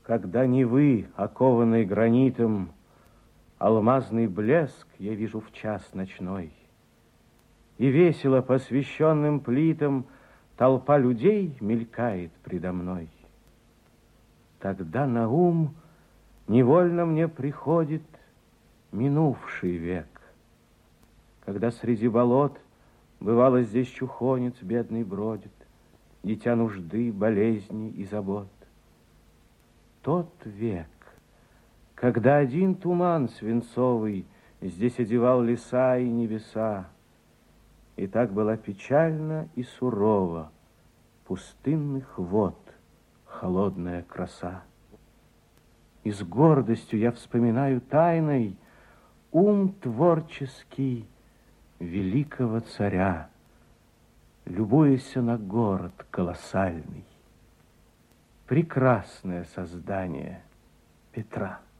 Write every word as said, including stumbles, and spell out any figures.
Когда Невы, окованный гранитом, алмазный блеск я вижу в час ночной, и весело по освещенным плитам толпа людей мелькает предо мной. Тогда на ум невольно мне приходит минувший век, когда среди болот, бывало, здесь чухонец бедный бродит, дитя нужды, болезней и забот. Тот век, когда один туман свинцовый здесь одевал леса и небеса, и так была печальна и сурова пустынных вод холодная краса. И с гордостью я вспоминаю тайной ум творческий великого царя, любуясь на город колоссальный. Прекрасное создание Петра.